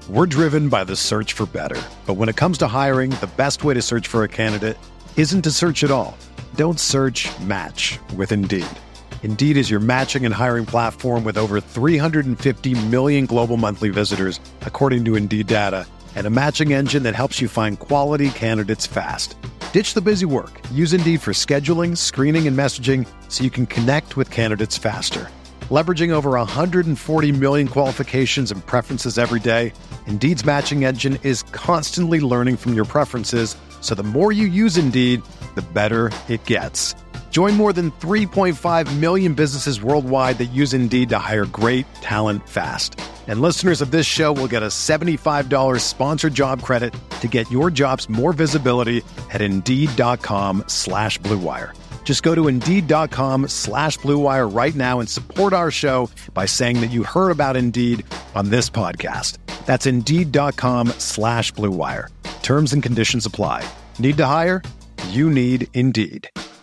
We're driven by the search for better. But when it comes to hiring, the best way to search for a candidate isn't to search at all. Don't search, match with Indeed. Indeed is your matching and hiring platform with over 350 million global monthly visitors, according to Indeed data, and a matching engine that helps you find quality candidates fast. Ditch the busy work. Use Indeed for scheduling, screening, and messaging so you can connect with candidates faster. Leveraging over 140 million qualifications and preferences every day, Indeed's matching engine is constantly learning from your preferences, so the more you use Indeed, the better it gets. Join more than 3.5 million businesses worldwide that use Indeed to hire great talent fast. And listeners of this show will get a $75 sponsored job credit to get your jobs more visibility at Indeed.com/Blue Wire. Just go to Indeed.com/Blue Wire right now and support our show by saying that you heard about Indeed on this podcast. That's Indeed.com/Blue Wire. Terms and conditions apply. Need to hire? You need Indeed.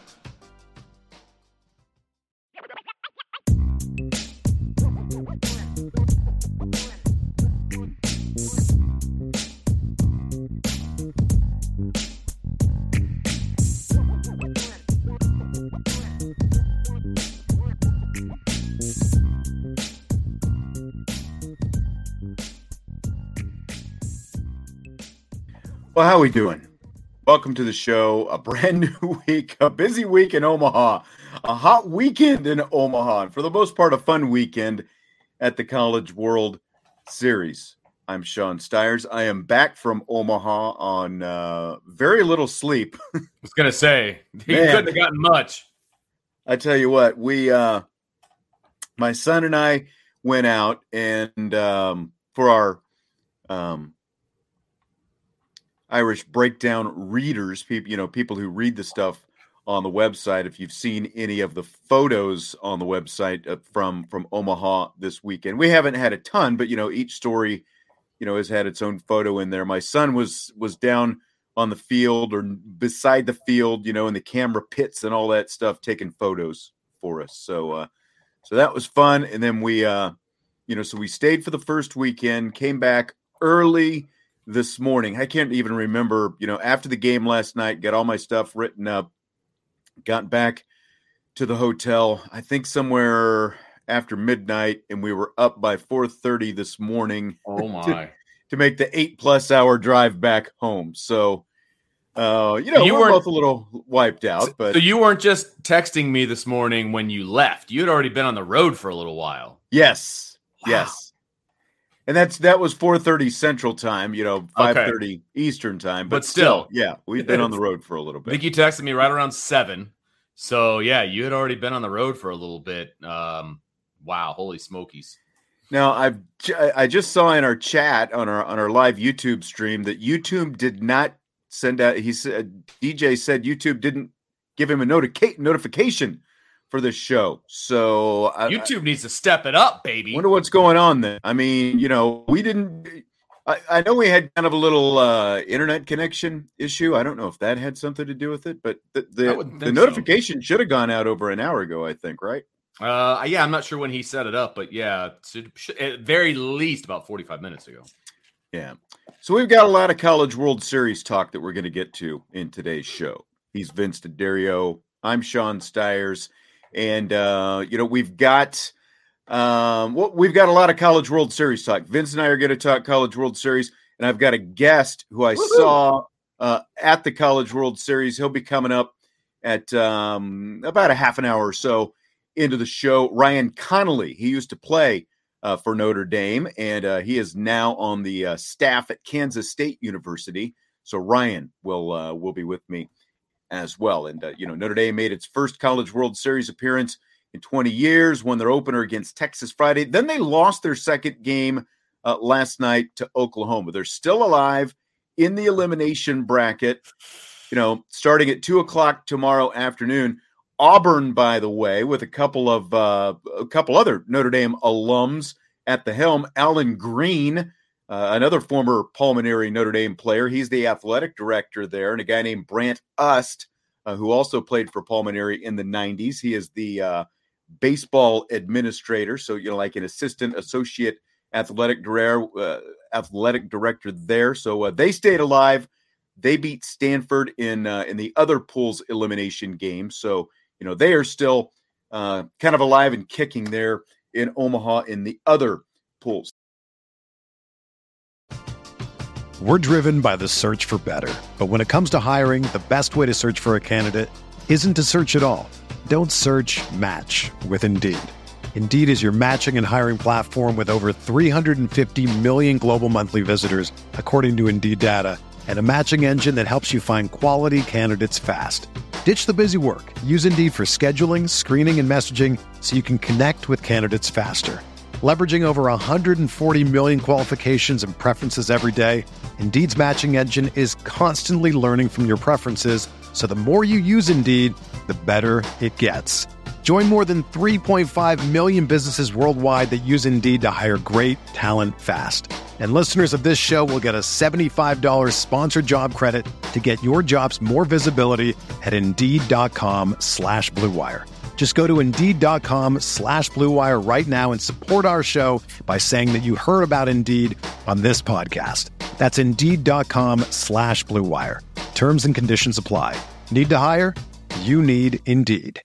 Well, how are we doing? Welcome to the show. A brand new week, a busy week in Omaha, a hot weekend in Omaha, and for the most part, a fun weekend at the College World Series. I'm Sean Stiers. I am back from Omaha on very little sleep. I was going to say, you couldn't have gotten much. I tell you what, my son and I went out and for our Irish Breakdown readers, people who read the stuff on the website. If you've seen any of the photos on the website from Omaha this weekend, we haven't had a ton, but each story, has had its own photo in there. My son was down on the field or beside the field, in the camera pits and all that stuff, taking photos for us. So that was fun. And then we, so we stayed for the first weekend, came back early this morning. I can't even remember, after the game last night, got all my stuff written up, got back to the hotel, I think somewhere after midnight, and we were up by 4:30 this morning. Oh my. to make the 8+ hour drive back home. So, we're both a little wiped out. But so you weren't just texting me this morning when you left. You'd already been on the road for a little while. Yes. Wow. Yes. And that was 4:30 Central Time, 5:30 Eastern Time. But still, yeah, we've been on the road for a little bit. I think you texted me right around 7. So, yeah, you had already been on the road for a little bit. Wow, holy smokies. Now, I just saw in our chat on our live YouTube stream that YouTube did not send out. He said DJ said YouTube didn't give him a notification for this show. So YouTube needs to step it up, baby. Wonder what's going on there. I mean, we didn't. I know we had kind of a little internet connection issue. I don't know if that had something to do with it, but the notification should have gone out over an hour ago, I think, right? Yeah, I'm not sure when he set it up, but yeah, at very least about 45 minutes ago. Yeah. So we've got a lot of College World Series talk that we're going to get to in today's show. He's Vince D'Addario. I'm Sean Stiers. And, we've got a lot of College World Series talk. Vince and I are going to talk College World Series, and I've got a guest who I saw at the College World Series. He'll be coming up at about a half an hour or so into the show. Ryan Connolly, he used to play for Notre Dame, and he is now on the staff at Kansas State University. So Ryan will be with me as well. And, Notre Dame made its first College World Series appearance in 20 years, won their opener against Texas Friday. Then they lost their second game last night to Oklahoma. They're still alive in the elimination bracket, starting at 2:00 tomorrow afternoon. Auburn, by the way, with a couple other Notre Dame alums at the helm. Alan Green, another former Pulmonary Notre Dame player. He's the athletic director there. And a guy named Brant Ust, who also played for Pulmonary in the 90s. He is the baseball administrator. So, like an assistant associate athletic director there. So they stayed alive. They beat Stanford in the other pool's elimination game. So, they are still kind of alive and kicking there in Omaha in the other pools. We're driven by the search for better. But when it comes to hiring, the best way to search for a candidate isn't to search at all. Don't search, match with Indeed. Indeed is your matching and hiring platform with over 350 million global monthly visitors, according to Indeed data, and a matching engine that helps you find quality candidates fast. Ditch the busy work. Use Indeed for scheduling, screening, and messaging so you can connect with candidates faster. Leveraging over 140 million qualifications and preferences every day, Indeed's matching engine is constantly learning from your preferences, so the more you use Indeed, the better it gets. Join more than 3.5 million businesses worldwide that use Indeed to hire great talent fast. And listeners of this show will get a $75 sponsored job credit to get your jobs more visibility at Indeed.com/Blue Wire. Just go to Indeed.com/Blue Wire right now and support our show by saying that you heard about Indeed on this podcast. That's Indeed.com/Blue Wire. Terms and conditions apply. Need to hire? You need Indeed.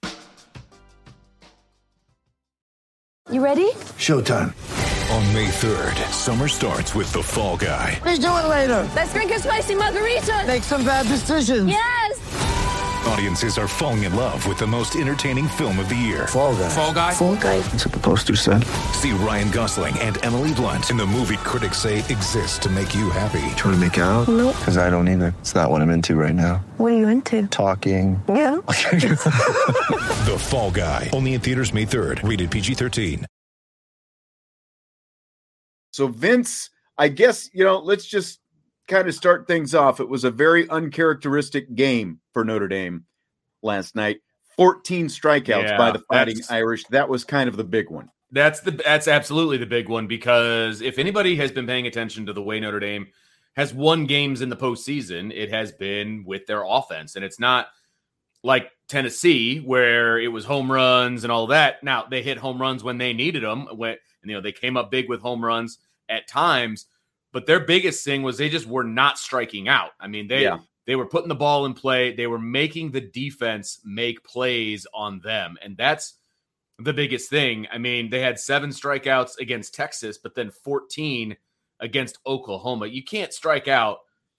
You ready? Showtime. On May 3rd, summer starts with The Fall Guy. Let's do it later. Let's drink a spicy margarita. Make some bad decisions. Yes! Audiences are falling in love with the most entertaining film of the year. Fall Guy. Fall Guy? Fall guy. That's what the poster said. See Ryan Gosling and Emily Blunt in the movie critics say exists to make you happy. Trying to make it out? Nope. Because I don't either. It's not what I'm into right now. What are you into? Talking. Yeah. The Fall Guy. Only in theaters May 3rd. Rated PG-13. So Vince, I guess, let's just kind of start things off. It was a very uncharacteristic game for Notre Dame last night. 14 strikeouts by the Fighting Irish. That was kind of the big one. That's absolutely the big one, because if anybody has been paying attention to the way Notre Dame has won games in the postseason, it has been with their offense. And it's not like Tennessee where it was home runs and all that. Now, they hit home runs when they needed them. They came up big with home runs at times, but their biggest thing was they just were not striking out. I mean, they were putting the ball in play. They were making the defense make plays on them. And that's the biggest thing. I mean, they had 7 strikeouts against Texas, but then 14 against Oklahoma. You can't strike out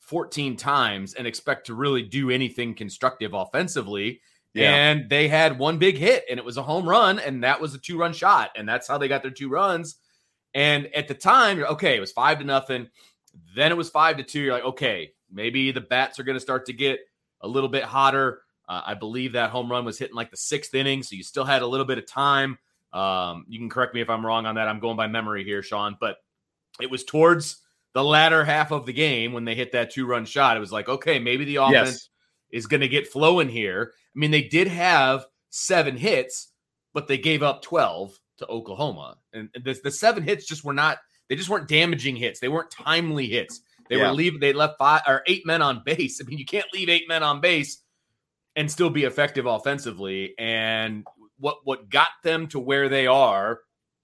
14 times and expect to really do anything constructive offensively. Yeah. And they had one big hit, and it was a home run, and that was a 2-run shot. And that's how they got their 2 runs. And at the time, okay, it was 5-0. Then it was 5-2. You're like, okay, maybe the bats are going to start to get a little bit hotter. I believe that home run was hitting like the 6th inning, so you still had a little bit of time. You can correct me if I'm wrong on that. I'm going by memory here, Sean. But it was towards the latter half of the game when they hit that 2-run shot. It was like, okay, maybe the offense is going to get flowing here. I mean, they did have 7 hits, but they gave up 12 to Oklahoma. And the 7 hits just weren't damaging hits. They weren't timely hits. They left 8 men on base. I mean, you can't leave 8 men on base and still be effective offensively. And what got them to where they are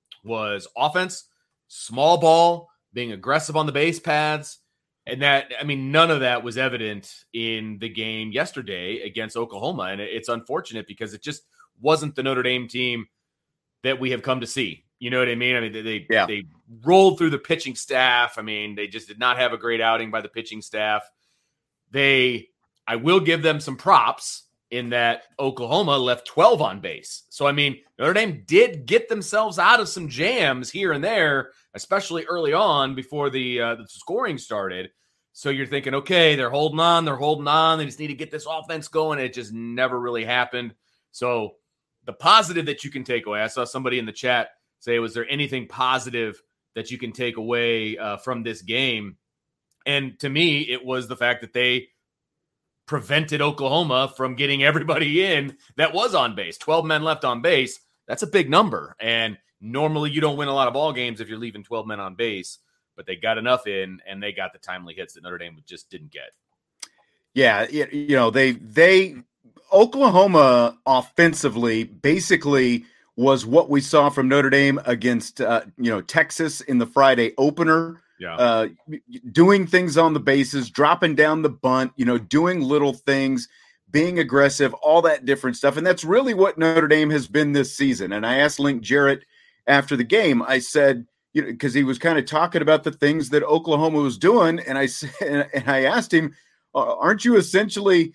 was offense, small ball, being aggressive on the base paths. And none of that was evident in the game yesterday against Oklahoma. And it's unfortunate because it just wasn't the Notre Dame team that we have come to see. You know what I mean? I mean, they rolled through the pitching staff. I mean, they just did not have a great outing by the pitching staff. I will give them some props in that Oklahoma left 12 on base. So, I mean, Notre Dame did get themselves out of some jams here and there, especially early on before the scoring started. So you're thinking, okay, they're holding on. They just need to get this offense going. It just never really happened. So the positive that you can take away, I saw somebody in the chat say, was there anything positive that you can take away from this game? And to me, it was the fact that they prevented Oklahoma from getting everybody in that was on base. 12 men left on base. That's a big number. And normally you don't win a lot of ball games if you're leaving 12 men on base, but they got enough in and they got the timely hits that Notre Dame just didn't get. Yeah. Oklahoma offensively basically was what we saw from Notre Dame against Texas in the Friday opener. Yeah. Doing things on the bases, dropping down the bunt, doing little things, being aggressive, all that different stuff. And that's really what Notre Dame has been this season. And I asked Link Jarrett after the game, I said, because he was kind of talking about the things that Oklahoma was doing. And I asked him, aren't you essentially,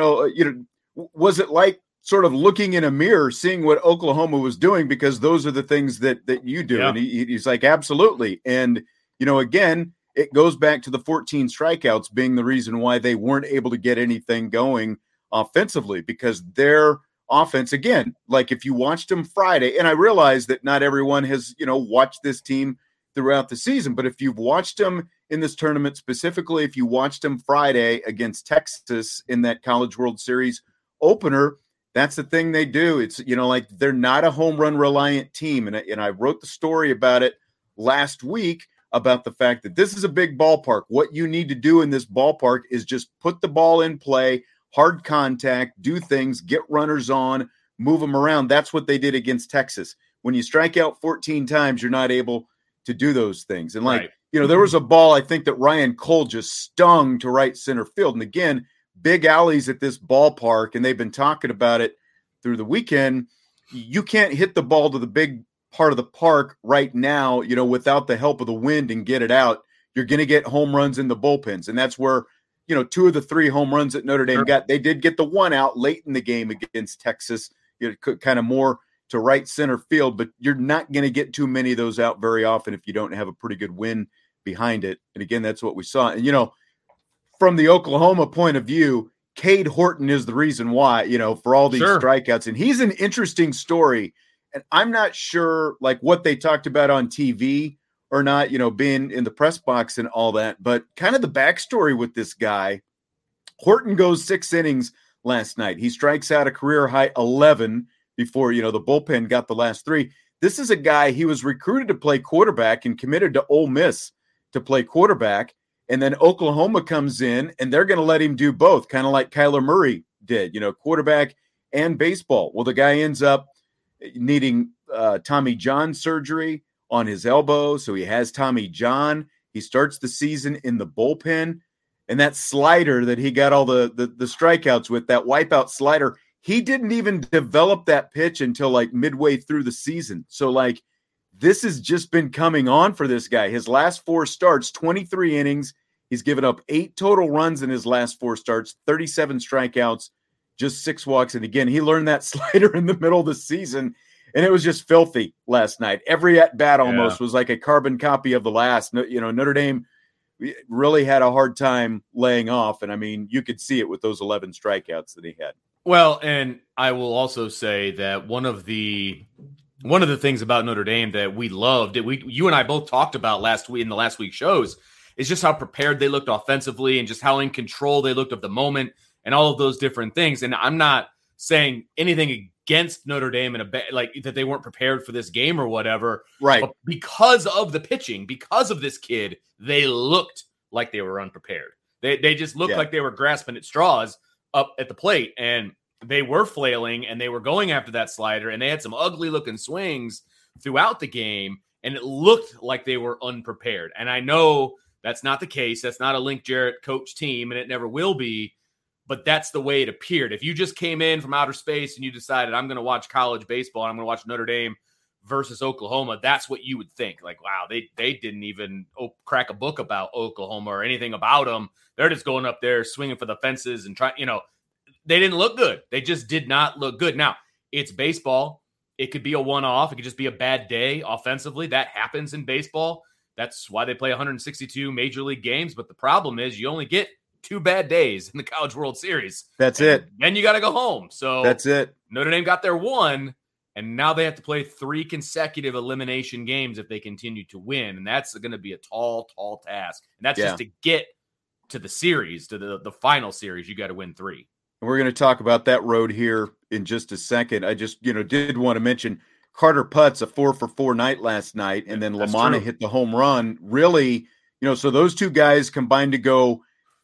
was it like sort of looking in a mirror, seeing what Oklahoma was doing? Because those are the things that you do. Yeah. And he's like, absolutely. And, again, it goes back to the 14 strikeouts being the reason why they weren't able to get anything going offensively, because their offense, again, like if you watched them Friday, and I realize that not everyone has, watched this team throughout the season, but if you've watched them in this tournament, specifically, if you watched them Friday against Texas in that College World Series opener, that's the thing they do. It's, like they're not a home run reliant team. And I wrote the story about it last week about the fact that this is a big ballpark. What you need to do in this ballpark is just put the ball in play, hard contact, do things, get runners on, move them around. That's what they did against Texas. When you strike out 14 times, you're not able to do those things. And like, right. There was a ball, I think, that Ryan Cole just stung to right center field. And again, big alleys at this ballpark, and they've been talking about it through the weekend. You can't hit the ball to the big part of the park right now, without the help of the wind and get it out. You're going to get home runs in the bullpens. And that's where, 2 of the 3 home runs that Notre Dame got, they did get the one out late in the game against Texas, kind of more to right center field, but you're not going to get too many of those out very often if you don't have a pretty good wind behind it. And again, that's what we saw. And, from the Oklahoma point of view, Cade Horton is the reason why, for all these strikeouts. And he's an interesting story. And I'm not sure like what they talked about on TV or not, being in the press box and all that, but kind of the backstory with this guy. Horton goes 6 innings last night. He strikes out a career high 11 before, the bullpen got the last 3. This is a guy, he was recruited to play quarterback and committed to Ole Miss to play quarterback. And then Oklahoma comes in and they're going to let him do both, kind of like Kyler Murray did, quarterback and baseball. Well, the guy ends up needing Tommy John surgery on his elbow. So he has Tommy John. He starts the season in the bullpen. And that slider that he got all the strikeouts with, that wipeout slider, he didn't even develop that pitch until like midway through the season. So like, this has just been coming on for this guy. His last 4 starts, 23 innings. He's given up 8 total runs in his last 4 starts, 37 strikeouts, just 6 walks. And again, he learned that slider in the middle of the season, and it was just filthy last night. Every at-bat almost was like a carbon copy of the last. Notre Dame really had a hard time laying off. And, I mean, you could see it with those 11 strikeouts that he had. Well, and I will also say that one of the things about Notre Dame that we loved, you and I both talked about last week in the last week's shows, is just how prepared they looked offensively and just how in control they looked of the moment and all of those different things. And I'm not saying anything against Notre Dame like that they weren't prepared for this game or whatever. Right. But because of the pitching, because of this kid, they looked like they were unprepared. They just looked like they were grasping at straws up at the plate, and they were flailing and they were going after that slider, and they had some ugly looking swings throughout the game, and it looked like they were unprepared. And I know that's not the case. That's not a Link Jarrett coach team, and it never will be, but that's the way it appeared. If you just came in from outer space and you decided, I'm going to watch college baseball and I'm going to watch Notre Dame versus Oklahoma, that's what you would think. Like, wow, they didn't even crack a book about Oklahoma or anything about them. They're just going up there swinging for the fences and trying, they didn't look good. They just did not look good. Now, it's baseball. It could be a one-off. It could just be a bad day offensively. That happens in baseball. That's why they play 162 major league games. But the problem is you only get 2 bad days in the College World Series. That's it. Then you got to go home. So that's it. Notre Dame got their 1, and now they have to play 3 consecutive elimination games if they continue to win. And that's going to be a tall, tall task. And that's just to get to the series, to the final series. You got to win 3. We're going to talk about that road here in just a second. I just, did want to mention Carter Putz, a 4-for-4 night last night, and then Lamanna hit the home run. Really, so those 2 guys combined to go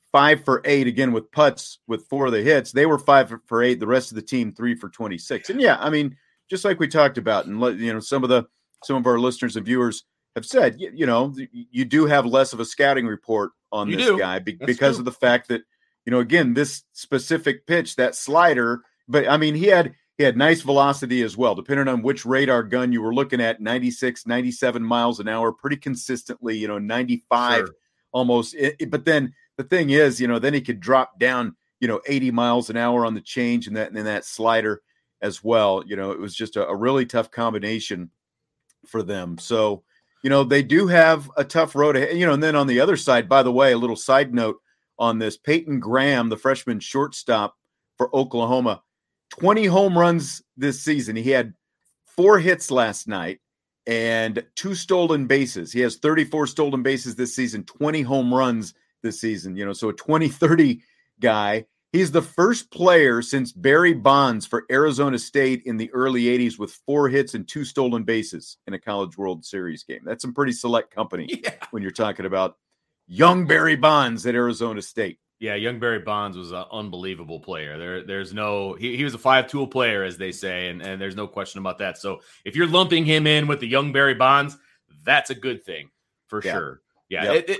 5 for 8 again with Putz with 4 of the hits. They were 5 for 8. The rest of the team 3 for 26. And just like we talked about, and some of our listeners and viewers have said, you do have less of a scouting report on this guy because of the fact that, again, this specific pitch, that slider, but I mean, he had nice velocity as well, depending on which radar gun you were looking at, 96, 97 miles an hour, pretty consistently, 95 almost. But then the thing is, then he could drop down, 80 miles an hour on the change and that slider as well. It was just a really tough combination for them. So, they do have a tough road ahead, and then on the other side, by the way, a little side note on this, Peyton Graham, the freshman shortstop for Oklahoma, 20 home runs this season. He had 4 hits last night and 2 stolen bases. He has 34 stolen bases this season, 20 home runs this season, so a 20-30 guy. He's the first player since Barry Bonds for Arizona State in the early 80s with 4 hits and 2 stolen bases in a College World Series game. That's some pretty select company when you're talking about young Barry Bonds at Arizona State. Yeah, young Barry Bonds was an unbelievable player. There's no he was a 5-tool player, as they say, and there's no question about that. So if you're lumping him in with the young Barry Bonds, that's a good thing for sure. Yeah, yep.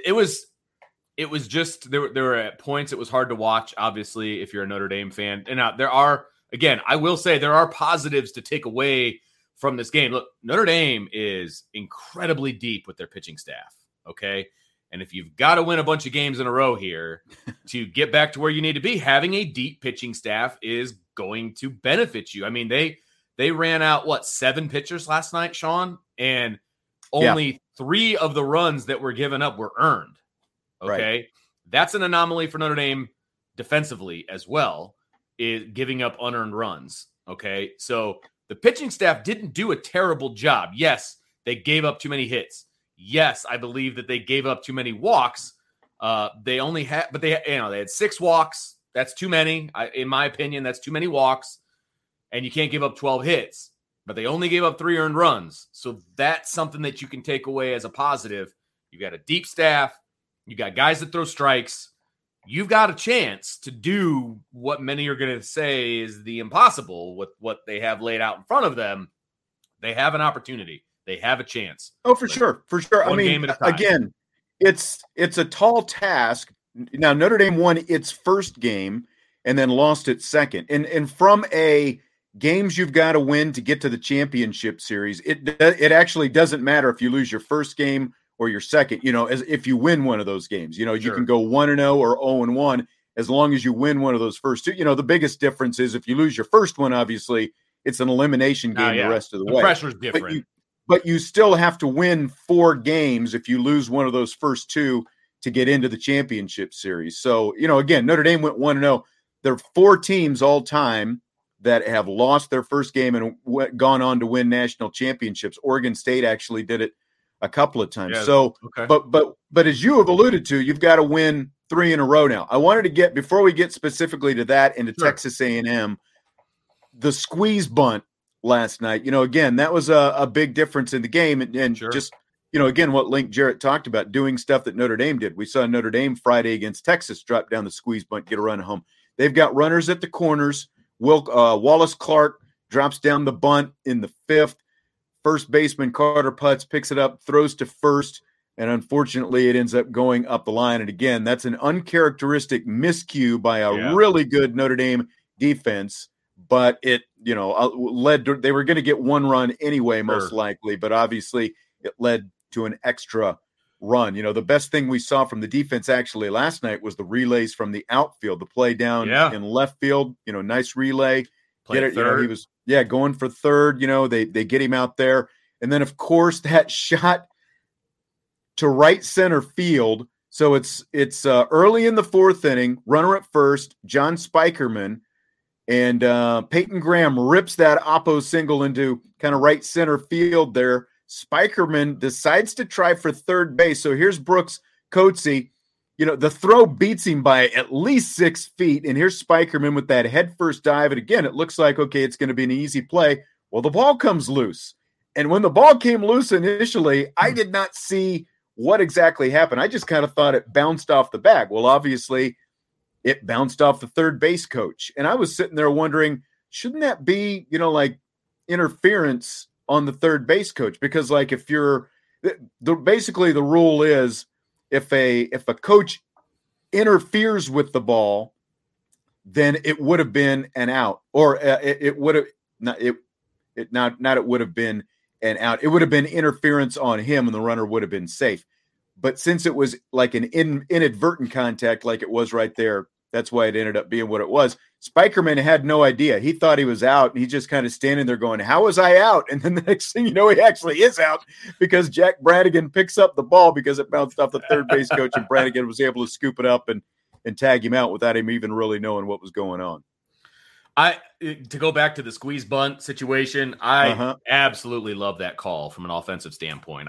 It was just there were at points it was hard to watch, obviously, if you're a Notre Dame fan. And there are, again, I will say there are positives to take away from this game. Look, Notre Dame is incredibly deep with their pitching staff, okay? And if you've got to win a bunch of games in a row here to get back to where you need to be, having a deep pitching staff is going to benefit you. I mean, they ran out, 7 pitchers last night, Sean? And only 3 of the runs that were given up were earned. Okay, right. That's an anomaly for Notre Dame defensively as well, is giving up unearned runs. Okay, so the pitching staff didn't do a terrible job. Yes, they gave up too many hits. Yes, I believe that they gave up too many walks. They had 6 walks. That's too many. In my opinion, that's too many walks, and you can't give up 12 hits. But they only gave up 3 earned runs. So that's something that you can take away as a positive. You got a deep staff. You got guys that throw strikes. You've got a chance to do what many are going to say is the impossible with what they have laid out in front of them. They have an opportunity. They have a chance. Oh, for sure. For sure. I mean, again, it's a tall task. Now, Notre Dame won its first game and then lost its second. And from a games you've got to win to get to the championship series, it actually doesn't matter if you lose your first game or your second, as if you win one of those games, you can go 1-0 or 0-1 as long as you win one of those first 2. The biggest difference is if you lose your first one, obviously it's an elimination game the rest of the way. The pressure's different. But you still have to win 4 games if you lose one of those first 2 to get into the championship series. So, again, Notre Dame went 1-0. There are 4 teams all time that have lost their first game and gone on to win national championships. Oregon State actually did it a couple of times. Yeah, so, okay. but as you have alluded to, you've got to win 3 in a row now. I wanted to get, before we get specifically to that and to Texas A&M, the squeeze bunt last night, again, that was a big difference in the game. And just, again, what Link Jarrett talked about, doing stuff that Notre Dame did. We saw Notre Dame Friday against Texas drop down the squeeze bunt, get a run home. They've got runners at the corners. Wallace Clark drops down the bunt in the 5th. First baseman Carter Putz picks it up, throws to first, and unfortunately it ends up going up the line. And again, that's an uncharacteristic miscue by a really good Notre Dame defense, but it, led to, they were going to get 1 run anyway, most likely, but obviously it led to an extra run. The best thing we saw from the defense actually last night was the relays from the outfield, the play down in left field, nice relay. Get it, he was going for third. They get him out there, and then of course that shot to right center field. So it's early in the 4th inning, runner at first, John Spikerman, and Peyton Graham rips that oppo single into kind of right center field there. Spikerman decides to try for third base. So here's Brooks Coetzee. The throw beats him by at least 6 feet, and here's Spikerman with that head first dive. And again, it looks like, okay, it's going to be an easy play. Well, the ball comes loose. And when the ball came loose initially, I did not see what exactly happened. I just kind of thought it bounced off the bag. Well, obviously, it bounced off the third base coach. And I was sitting there wondering, shouldn't that be, interference on the third base coach, because like if you're basically the rule is if a coach interferes with the ball, then it would have been an out, or it would have not it would have been an out. It would have been interference on him, and the runner would have been safe. But since it was like an inadvertent contact, like it was right there, that's why it ended up being what it was. Spikerman had no idea. He thought he was out, and he's just kind of standing there going, how was I out? And then the next thing you know, he actually is out because Jack Brannigan picks up the ball because it bounced off the third base coach, and Brannigan was able to scoop it up and tag him out without him even really knowing what was going on. To go back to the squeeze bunt situation, I absolutely love that call from an offensive standpoint.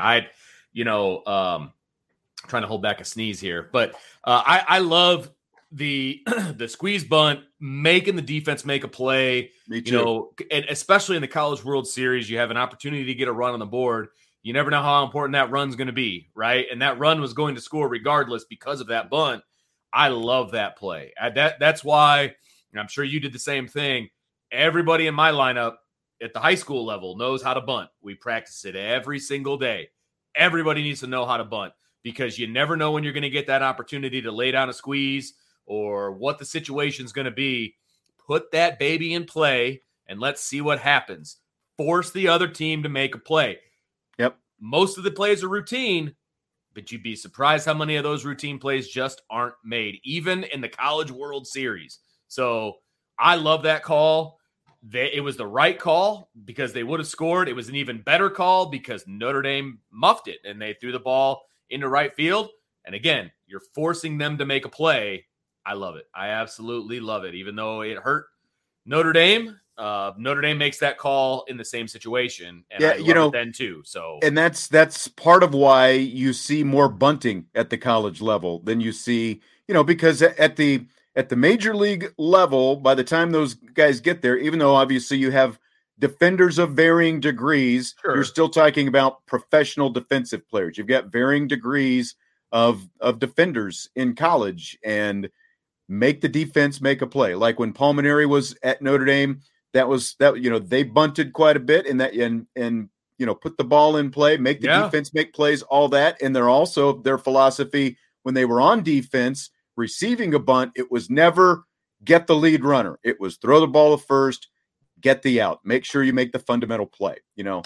Trying to hold back a sneeze here, but I love the squeeze bunt, making the defense make a play. Me too. And especially in the College World Series, you have an opportunity to get a run on the board. You never know how important that run's going to be, right? And that run was going to score regardless because of that bunt. I love that play. That's why, and I'm sure you did the same thing. Everybody in my lineup at the high school level knows how to bunt. We practice it every single day. Everybody needs to know how to bunt, because you never know when you're going to get that opportunity to lay down a squeeze or what the situation's going to be. Put that baby in play and let's see what happens. Force the other team to make a play. Yep. Most of the plays are routine, but you'd be surprised how many of those routine plays just aren't made, even in the College World Series. So I love that call. It was the right call because they would have scored. It was an even better call because Notre Dame muffed it and they threw the ball into right field. And again, you're forcing them to make a play. I love it. I absolutely love it. Even though it hurt Notre Dame, Notre Dame makes that call in the same situation. And I love it then too. So, and that's part of why you see more bunting at the college level than you see, because at the major league level, by the time those guys get there, even though obviously you have defenders of varying degrees, sure, you're still talking about professional defensive players. You've got varying degrees of defenders in college, and make the defense make a play. Like when Palmineri was at Notre Dame, they bunted quite a bit and put the ball in play, make the defense make plays, all that. And they're also, their philosophy when they were on defense, receiving a bunt, it was never get the lead runner. It was throw the ball to first, get the out, make sure you make the fundamental play,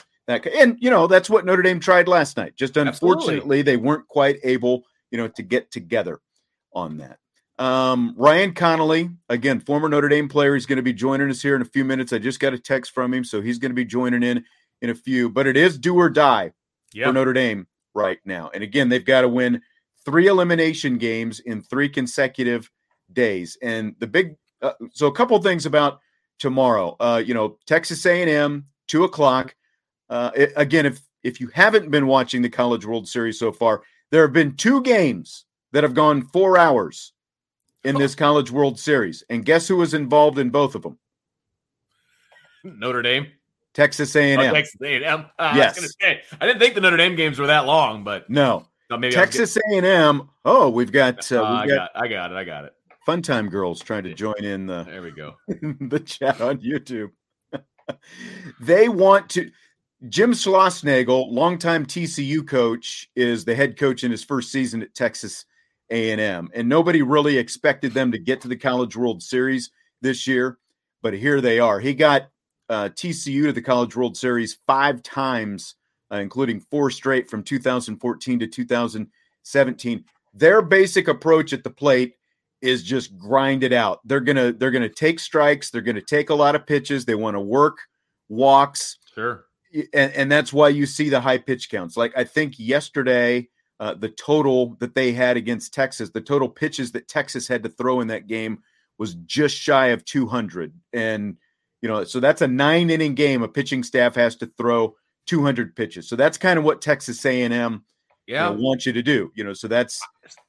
that's what Notre Dame tried last night. Just unfortunately, they weren't quite able, to get together on that. Ryan Connolly, again, former Notre Dame player, he's going to be joining us here in a few minutes. I just got a text from him, so he's going to be joining in a few, but it is do or die for Notre Dame right now. And again, they've got to win 3 elimination games in 3 consecutive days. And the big, so a couple of things about tomorrow, Texas A&M, 2:00. Again, if you haven't been watching the College World Series so far, there have been 2 games that have gone 4 hours in this College World Series. And guess who was involved in both of them? Notre Dame. Texas A&M. Texas A&M. Yes. I was going to say, I didn't think the Notre Dame games were that long, but no. Texas A&M. Oh, we've got. I got it. Fun Time Girls trying to join in the. There we go. The chat on YouTube. They want to. Jim Schlossnagle, longtime TCU coach, is the head coach in his first season at Texas A&M, and nobody really expected them to get to the College World Series this year, but here they are. He got TCU to the College World Series 5 times, including 4 straight from 2014 to 2017. Their basic approach at the plate is just grind it out. They're gonna take strikes. They're gonna take a lot of pitches. They want to work walks. Sure. And that's why you see the high pitch counts. Like I think yesterday, the total that they had against Texas, the total pitches that Texas had to throw in that game was just shy of 200. And, so that's a 9-inning game. A pitching staff has to throw 200 pitches. So that's kind of what Texas A&M wants you to do. So that's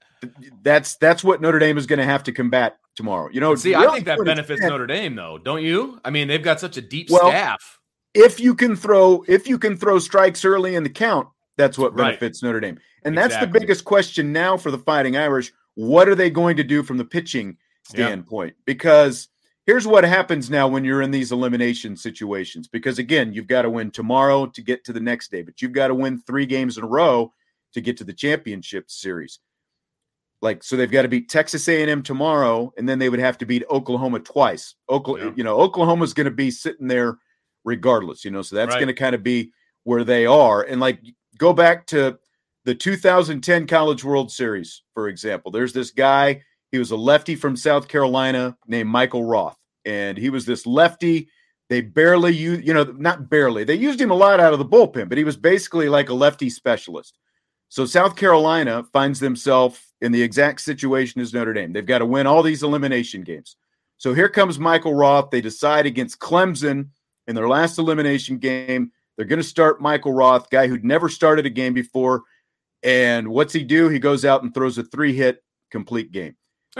what Notre Dame is going to have to combat tomorrow. See, really I think that benefits Notre Dame, though, don't you? I mean, they've got such a deep staff. If you can throw strikes early in the count, that's what benefits Notre Dame. And that's the biggest question now for the Fighting Irish. What are they going to do from the pitching standpoint? Because here's what happens now when you're in these elimination situations, because again, you've got to win tomorrow to get to the next day, but you've got to win 3 games in a row to get to the championship series. Like, so they've got to beat Texas A&M tomorrow, and then they would have to beat Oklahoma twice. Oklahoma's going to be sitting there regardless, so that's going to kind of be where they are. And like, go back to the 2010 College World Series, for example. There's this guy, he was a lefty from South Carolina named Michael Roth, and he was this lefty. They barely used, not barely, they used him a lot out of the bullpen, but he was basically like a lefty specialist. So South Carolina finds themselves in the exact situation as Notre Dame. They've got to win all these elimination games. So here comes Michael Roth. They decide against Clemson in their last elimination game, they're going to start Michael Roth, guy who'd never started a game before. And what's he do? He goes out and throws a 3-hit complete game.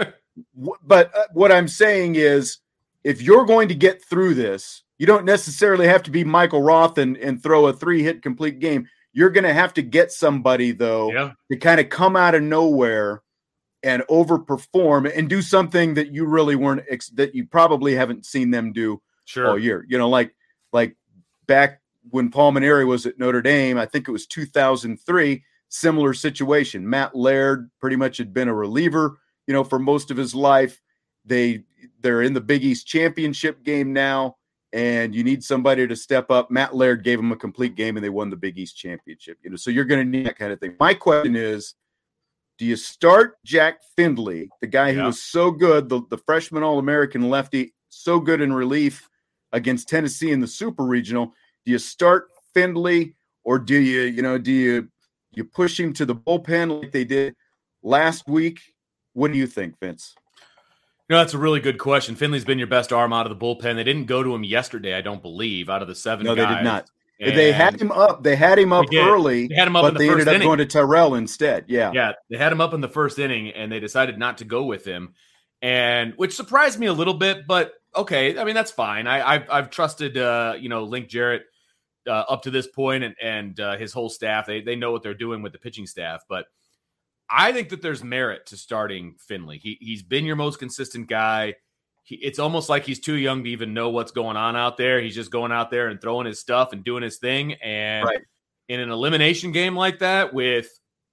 But what I'm saying is, if you're going to get through this, you don't necessarily have to be Michael Roth and throw a 3-hit complete game. You're going to have to get somebody, though, to kind of come out of nowhere and overperform and do something that you really weren't that you probably haven't seen them do all year. Like back when Paul Maneri was at Notre Dame, I think it was 2003, similar situation. Matt Laird pretty much had been a reliever, for most of his life. They're in the Big East championship game now, and you need somebody to step up. Matt Laird gave them a complete game, and they won the Big East championship. So you're going to need that kind of thing. My question is, do you start Jack Findlay, the guy who was so good, the freshman All-American lefty, so good in relief against Tennessee in the Super Regional? Do you start Findlay, or do you push him to the bullpen like they did last week? What do you think, Vince? That's a really good question. Finley's been your best arm out of the bullpen. They didn't go to him yesterday, I don't believe, out of the 7 guys. No, they did not. They had him up. They had him up early. They had him up but in the they first ended up inning. going to Tyrell instead. Yeah, they had him up in the first inning, and they decided not to go with him, and which surprised me a little bit. But okay, I mean that's fine. I've trusted Link Jarrett up to this point, and his whole staff. They know what they're doing with the pitching staff, but I think that there's merit to starting Finley. He's been your most consistent guy. It's almost like he's too young to even know what's going on out there. He's just going out there and throwing his stuff and doing his thing. And in an elimination game like that with,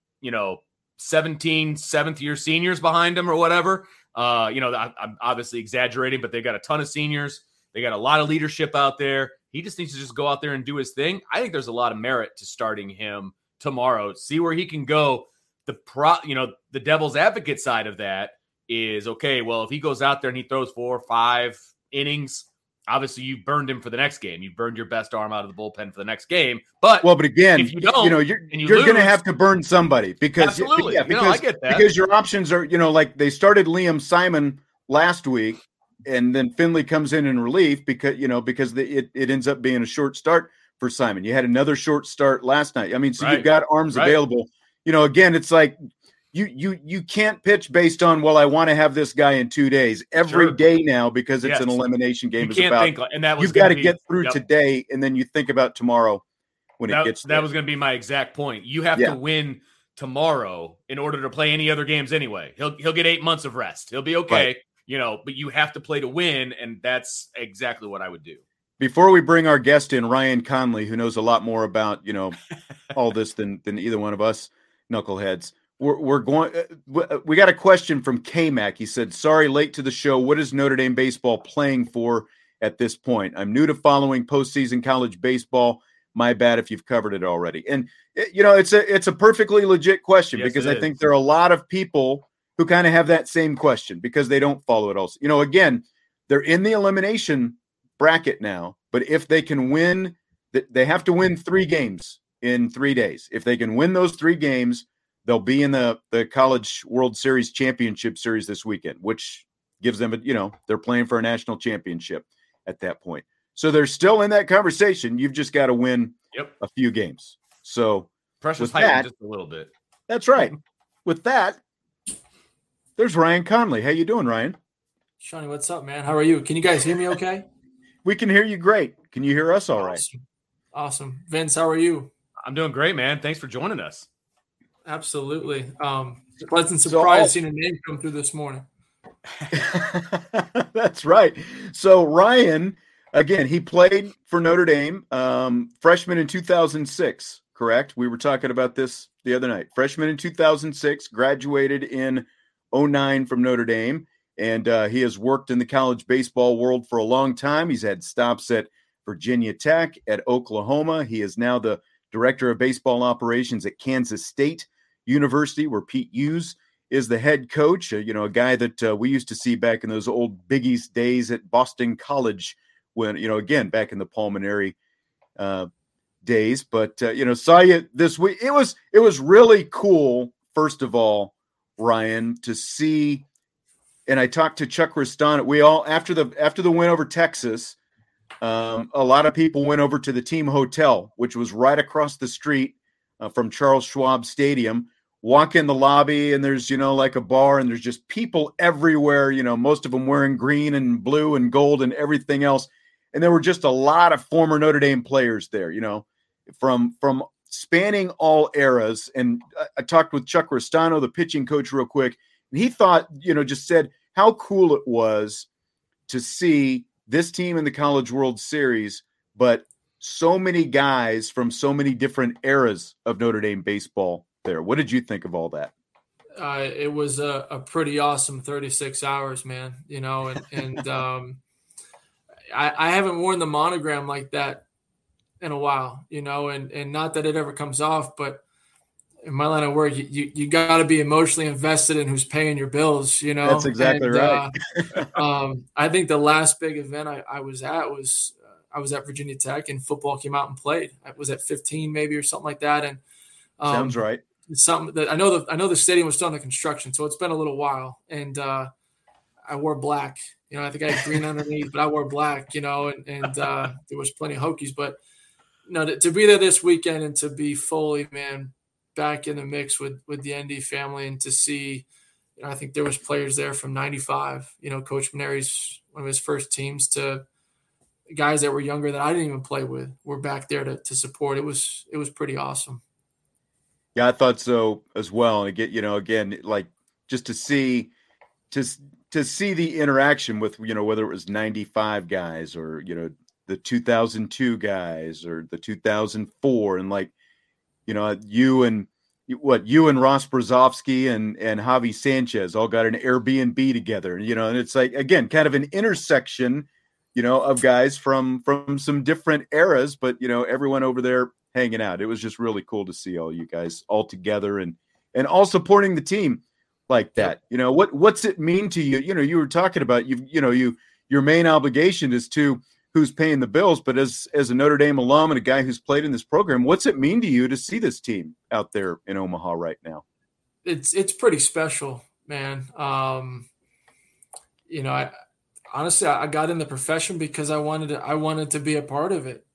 17 seventh-year seniors behind him or whatever, I'm obviously exaggerating, but they got a ton of seniors. They got a lot of leadership out there. He just needs to just go out there and do his thing. I think there's a lot of merit to starting him tomorrow. See where he can go. The devil's advocate side of that is, okay, well, if he goes out there and he throws 4 or 5 innings, obviously you burned him for the next game. You burned your best arm out of the bullpen for the next game. But again, if you don't, you're going to have to burn somebody because absolutely. I get that. Because your options are, like they started Liam Simon last week, and then Finley comes in relief because it ends up being a short start for Simon. You had another short start last night. I mean, so you've got arms available. Again, it's like you can't pitch based on, well, I want to have this guy in 2 days every day now because it's an elimination game. You've got to get through today, and then you think about tomorrow when it gets there. That was going to be my exact point. You have to win tomorrow in order to play any other games anyway. He'll get 8 months of rest. He'll be okay, but you have to play to win, and that's exactly what I would do. Before we bring our guest in, Ryan Conley, who knows a lot more about, all this than either one of us knuckleheads, we're going. We got a question from K-Mac. He said, "Sorry, late to the show. What is Notre Dame baseball playing for at this point? I'm new to following postseason college baseball. My bad if you've covered it already." And it's a perfectly legit question because I think there are a lot of people who kind of have that same question because they don't follow it also. Again, they're in the elimination bracket now, but if they can win, they have to win 3 games in 3 days. If they can win those 3 games, they'll be in the College World Series championship series this weekend, which gives them, they're playing for a national championship at that point. So they're still in that conversation. You've just got to win a few games. So pressure's heightened just a little bit. That's right. With that, there's Ryan Conley. How you doing, Ryan? Shawnee, what's up, man? How are you? Can you guys hear me okay? We can hear you great. Can you hear us all right? Awesome. Vince, how are you? I'm doing great, man. Thanks for joining us. Absolutely. Pleasant surprise seeing a name come through this morning. That's right. So Ryan, again, he played for Notre Dame, freshman in 2006, correct? We were talking about this the other night. Freshman in 2006, graduated in 2009 from Notre Dame, and he has worked in the college baseball world for a long time. He's had stops at Virginia Tech, at Oklahoma. He is now the director of baseball operations at Kansas State University, where Pete Hughes is the head coach, a guy that we used to see back in those old Big East days at Boston College when, again, back in the Paul Mainieri days. But, saw you this week. It was really cool, first of all, Ryan, to see, and I talked to Chuck Ristano. We all, after the win over Texas, a lot of people went over to the team hotel, which was right across the street from Charles Schwab Stadium. Walk in the lobby and there's, like a bar, and there's just people everywhere, most of them wearing green and blue and gold and everything else. And there were just a lot of former Notre Dame players there, from spanning all eras. And I talked with Chuck Ristano, the pitching coach, real quick. And he thought, just said how cool it was to see this team in the College World Series, but so many guys from so many different eras of Notre Dame baseball there. What did you think of all that? It was a pretty awesome 36 hours, man, and I haven't worn the monogram like that in a while, and not that it ever comes off, but in my line of work, you got to be emotionally invested in who's paying your bills, That's exactly right. I think the last big event I was at was I was at Virginia Tech, and football came out and played. I was at 15 maybe or something like that. And sounds right. Something that I know the stadium was still under construction, so it's been a little while. And I wore black. I think I had green underneath, but I wore black. And there was plenty of Hokies. But to be there this weekend and to be fully, man, back in the mix with the ND family, and to see, I think there was players there from '95. Coach Mainieri's one of his first teams, to guys that were younger that I didn't even play with were back there to support. It was pretty awesome. Yeah, I thought so as well. And again, like just to see the interaction with, whether it was 95 guys or, the 2002 guys or the 2004, and like, you and Ross Brzozowski and Javi Sanchez all got an Airbnb together, and it's like, again, kind of an intersection, of guys from some different eras, but, everyone over there hanging out. It was just really cool to see all you guys all together and all supporting the team like that. What's it mean to you? You were talking about your main obligation is to who's paying the bills, but as a Notre Dame alum and a guy who's played in this program, what's it mean to you to see this team out there in Omaha right now? It's pretty special, man. Honestly, I got in the profession because I wanted to be a part of it.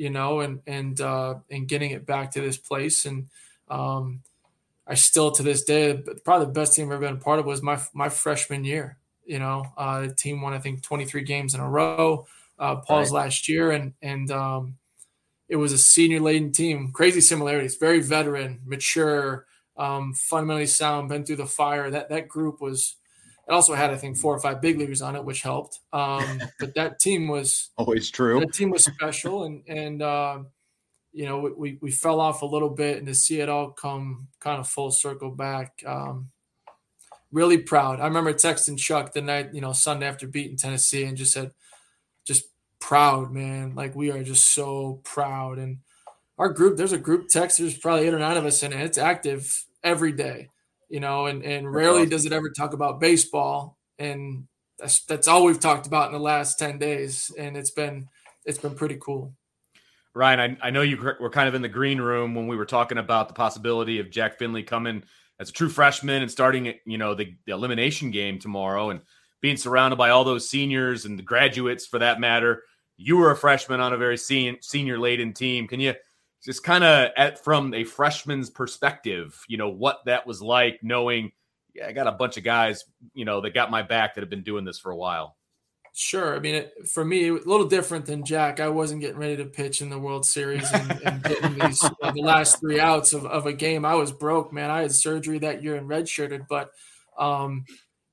And getting it back to this place. And I still, to this day, probably the best team I've ever been a part of was my freshman year. The team won, I think, 23 games in a row, Paul's last year. And it was a senior-laden team. Crazy similarities, very veteran, mature, fundamentally sound, been through the fire. That group was – it also had, I think, 4 or 5 big leaguers on it, which helped. But that team was always true. That team was special, and we fell off a little bit, and to see it all come kind of full circle back, really proud. I remember texting Chuck the night, Sunday after beating Tennessee, and just said, just proud, man. Like, we are just so proud. And our group, there's a group text. There's probably 8 or 9 of us in it. It's active every day. And rarely does it ever talk about baseball. And that's all we've talked about in the last 10 days. And it's been pretty cool. Ryan, I know you were kind of in the green room when we were talking about the possibility of Jack Finley coming as a true freshman and starting, the elimination game tomorrow and being surrounded by all those seniors and the graduates for that matter. You were a freshman on a very senior-laden team. Can you just kind of, from a freshman's perspective, what that was like, knowing, I got a bunch of guys, that got my back that have been doing this for a while? Sure. I mean, for me, a little different than Jack. I wasn't getting ready to pitch in the World Series and getting these the last 3 outs of a game. I was broke, man. I had surgery that year and redshirted, but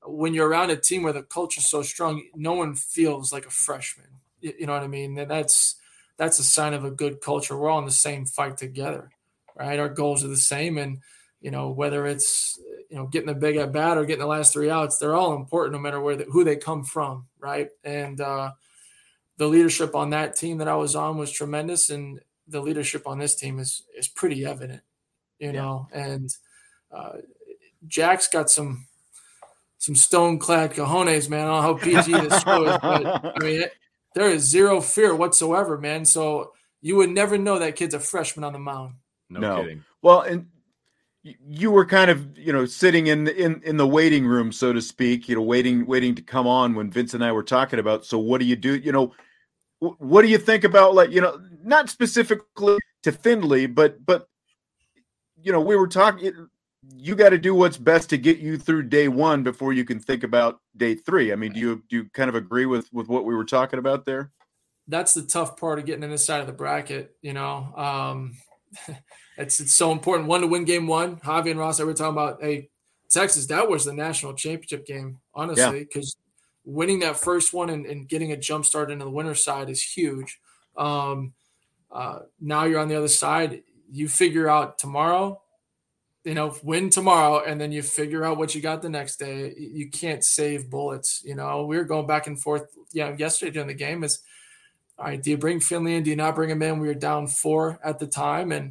when you're around a team where the culture is so strong, no one feels like a freshman. You know what I mean? And that's a sign of a good culture. We're all in the same fight together, right? Our goals are the same. And, whether it's, getting a big at bat or getting the last 3 outs, they're all important no matter who they come from, right? And the leadership on that team that I was on was tremendous. And the leadership on this team is pretty evident, know. And Jack's got some stone-clad cojones, man. I don't know how PG this show is, but I mean, there is zero fear whatsoever, man. So you would never know that kid's a freshman on the mound. No kidding. Well, and you were kind of, sitting in the waiting room, so to speak, waiting to come on when Vince and I were talking about. So what do you do? What do you think about, like, not specifically to Findlay, but we were talking. You got to do what's best to get you through day one before you can think about day 3. I mean, do you kind of agree with what we were talking about there? That's the tough part of getting in this side of the bracket. It's so important. One, to win game 1. Javi and Ross, I were talking about, hey, Texas, that was the national championship game, honestly, because winning that first one and getting a jump start into the winner's side is huge. Now you're on the other side. You figure out tomorrow, win tomorrow, and then you figure out what you got the next day. You can't save bullets. We were going back and forth, yesterday during the game is, all right, do you bring Finley in? Do you not bring him in? We were down 4 at the time. And,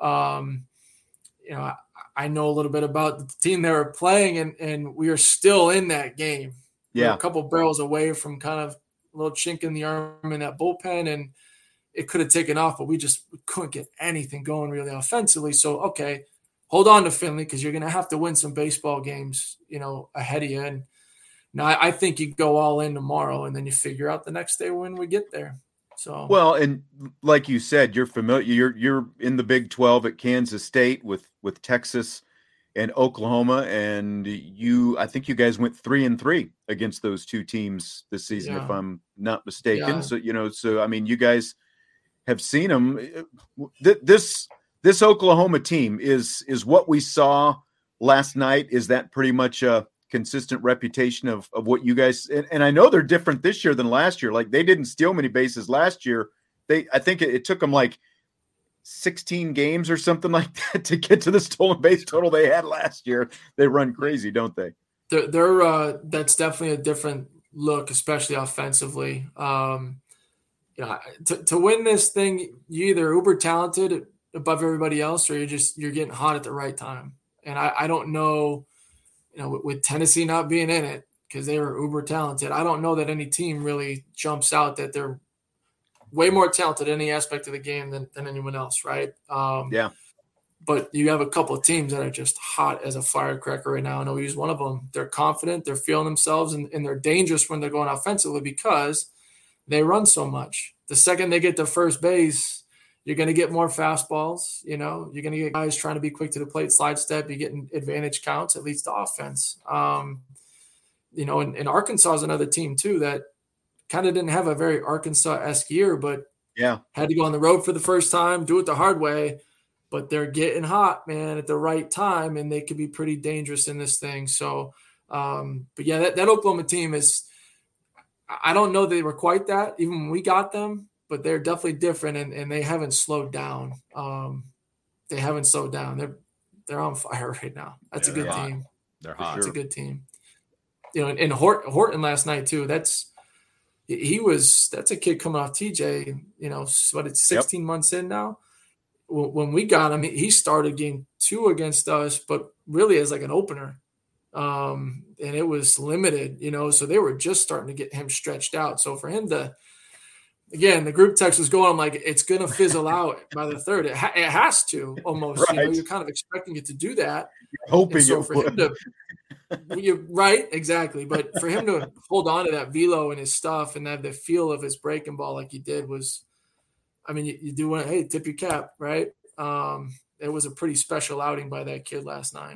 I know a little bit about the team they were playing, and we are still in that game. Yeah. We're a couple barrels away from kind of a little chink in the arm in that bullpen, and it could have taken off, but we couldn't get anything going really offensively. So, okay, hold on to Finley, because you're going to have to win some baseball games, ahead of you. And now I think you go all in tomorrow, and then you figure out the next day when we get there. So, well, and like you said, you're familiar. You're in the Big 12 at Kansas State with Texas and Oklahoma, and I think you guys went 3-3 against those two teams this season, if I'm not mistaken. Yeah. So I mean, you guys have seen them. This Oklahoma team is what we saw last night. Is that pretty much a consistent reputation of what you guys, and I know they're different this year than last year. Like, they didn't steal many bases last year. I think it took them like 16 games or something like that to get to the stolen base total they had last year. They run crazy, don't they? They're that's definitely a different look, especially offensively. To win this thing, you either uber talented above everybody else, or you're getting hot at the right time. And I don't know, with Tennessee not being in it because they were uber talented, I don't know that any team really jumps out that they're way more talented in any aspect of the game than anyone else, right? But you have a couple of teams that are just hot as a firecracker right now, and OU's one of them. They're confident, they're feeling themselves, and they're dangerous when they're going offensively because they run so much. The second they get to first base, you're going to get more fastballs. You're going to get guys trying to be quick to the plate, slide step. You're getting advantage counts. It leads to offense. And Arkansas is another team too that kind of didn't have a very Arkansas-esque year, but had to go on the road for the first time, do it the hard way. But they're getting hot, man, at the right time, and they could be pretty dangerous in this thing. So, that Oklahoma team is – I don't know they were quite that, even when we got them, but they're definitely different, and they haven't slowed down. They're on fire right now. That's a good team. They're hot. It's a good team. And Horton last night too. That's a kid coming off TJ. It's 16 months in now. When we got him, he started game 2 against us, but really as like an opener. And it was limited, so they were just starting to get him stretched out. So for him to, again, the group text was going, I'm like, it's going to fizzle out by the third. It has to almost, right. You're kind of expecting it to do that. You're hoping so it for would. him to, you're right, exactly. But for him to hold on to that velo and his stuff and have the feel of his breaking ball like he did was, I mean, you do want to, hey, tip your cap, right? It was a pretty special outing by that kid last night.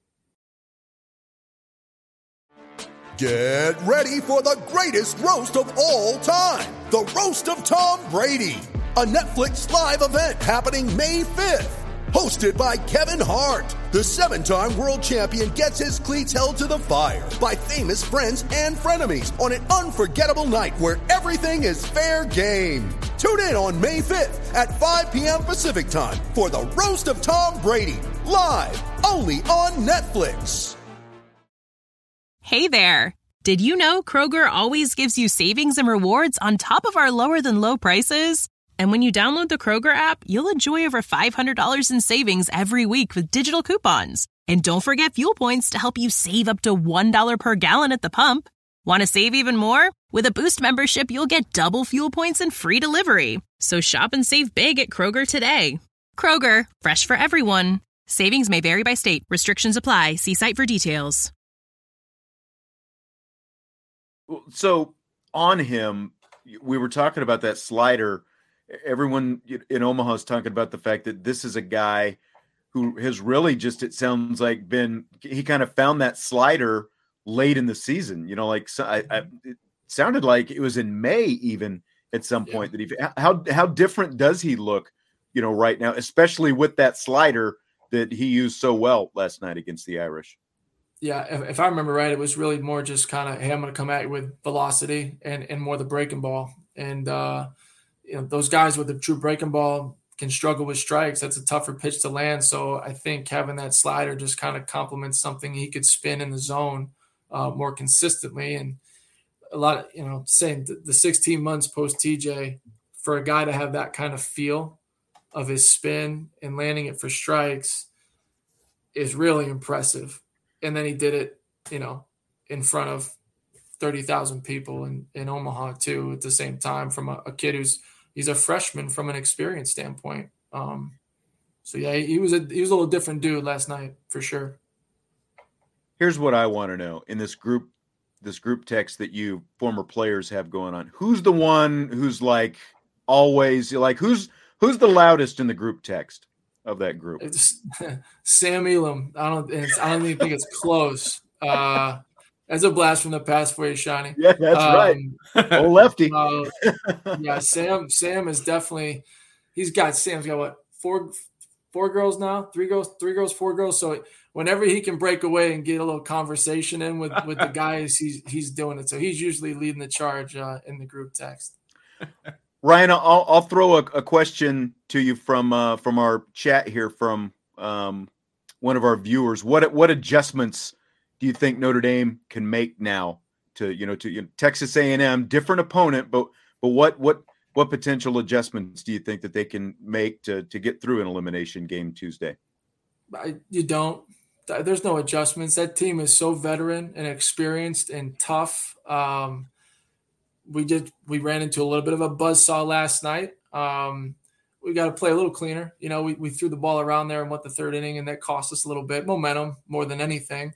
Get ready for the greatest roast of all time, the Roast of Tom Brady, a Netflix live event happening May 5th. hosted by Kevin Hart. The 7-time world champion gets his cleats held to the fire by famous friends and frenemies on an unforgettable night where everything is fair game. Tune in on May 5th at 5 p.m. Pacific time for the Roast of Tom Brady, live only on Netflix. Hey there. Did you know Kroger always gives you savings and rewards on top of our lower than low prices? And when you download the Kroger app, you'll enjoy over $500 in savings every week with digital coupons. And don't forget fuel points to help you save up to $1 per gallon at the pump. Want to save even more? With a Boost membership, you'll get double fuel points and free delivery. So shop and save big at Kroger today. Kroger, fresh for everyone. Savings may vary by state. Restrictions apply. See site for details. So on him, we were talking about that slider. Everyone in Omaha is talking about the fact that this is a guy who has really just, it sounds like, he kind of found that slider late in the season. Like it sounded like it was in May even at some point that how different does he look, right now, especially with that slider that he used so well last night against the Irish. Yeah, if I remember right, it was really more just kind of, hey, I'm going to come at you with velocity and more the breaking ball. And, those guys with the true breaking ball can struggle with strikes. That's a tougher pitch to land. So I think having that slider just kind of complements something he could spin in the zone more consistently. And a lot of, saying the 16 months post TJ, for a guy to have that kind of feel of his spin and landing it for strikes is really impressive. And then he did it, in front of 30,000 people in Omaha too, at the same time, from a kid he's a freshman from an experience standpoint. So yeah, he was a little different dude last night for sure. Here's what I want to know in this group text that you former players have going on. Who's the one who's like always like, who's the loudest in the group text of that group? It's Sam Elam. I don't even think it's close. That's a blast from the past for you, Shawnee. Yeah, that's right. Oh, lefty. Yeah, Sam is definitely. Sam's got what, four girls now, three girls, four girls. So whenever he can break away and get a little conversation in with the guys, he's doing it. So he's usually leading the charge in the group text. Ryan, I'll throw a question to you from our chat here from one of our viewers. What adjustments do you think Notre Dame can make now to Texas A&M, different opponent, but what potential adjustments do you think that they can make to get through an elimination game Tuesday? You don't. There's no adjustments. That team is so veteran and experienced and tough. We ran into a little bit of a buzzsaw last night. We got to play a little cleaner. We threw the ball around there in the third inning, and that cost us a little bit momentum more than anything.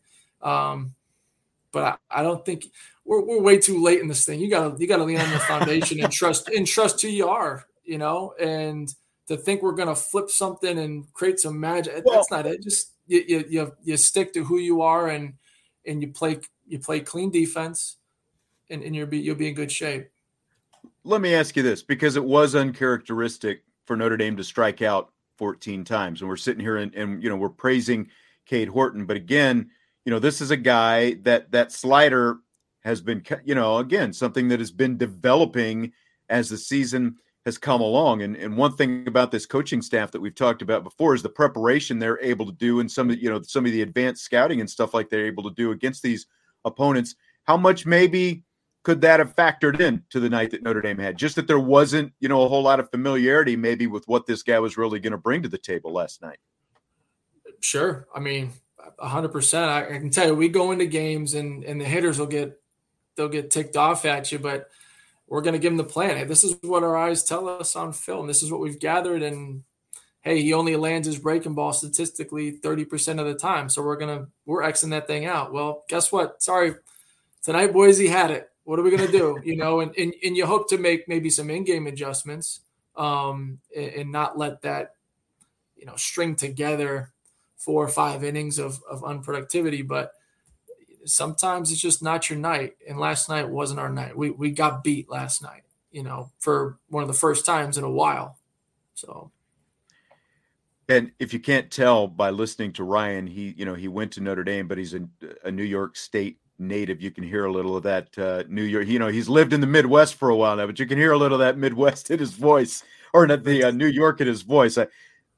But I don't think we're way too late in this thing. You gotta lean on your foundation and trust who you are, and to think we're going to flip something and create some magic. That's not it. Just you stick to who you are and you play clean defense and you'll be in good shape. Let me ask you this, because it was uncharacteristic for Notre Dame to strike out 14 times. And we're sitting here and we're praising Cade Horton. But again, this is a guy that slider has been, again, something that has been developing as the season has come along. And one thing about this coaching staff that we've talked about before is the preparation they're able to do and some of the advanced scouting and stuff like they're able to do against these opponents. How much maybe could that have factored in to the night that Notre Dame had? Just that there wasn't, a whole lot of familiarity maybe with what this guy was really going to bring to the table last night. Sure. I mean, 100%. I can tell you, we go into games and the hitters they'll get ticked off at you, but we're going to give them the plan. Hey, this is what our eyes tell us on film. This is what we've gathered. And hey, he only lands his breaking ball statistically 30% of the time. So we're Xing that thing out. Well, guess what? Sorry. Tonight, Boise had it. What are we going to do? And you hope to make maybe some in-game adjustments and not let that, string together 4 or 5 innings of unproductivity. But sometimes it's just not your night. And last night wasn't our night. We got beat last night, for one of the first times in a while. So And if you can't tell by listening to Ryan, he went to Notre Dame, but he's a New York State native. You can hear a little of that New York. He's lived in the Midwest for a while now, but you can hear a little of that Midwest in his voice, or not the New York in his voice. That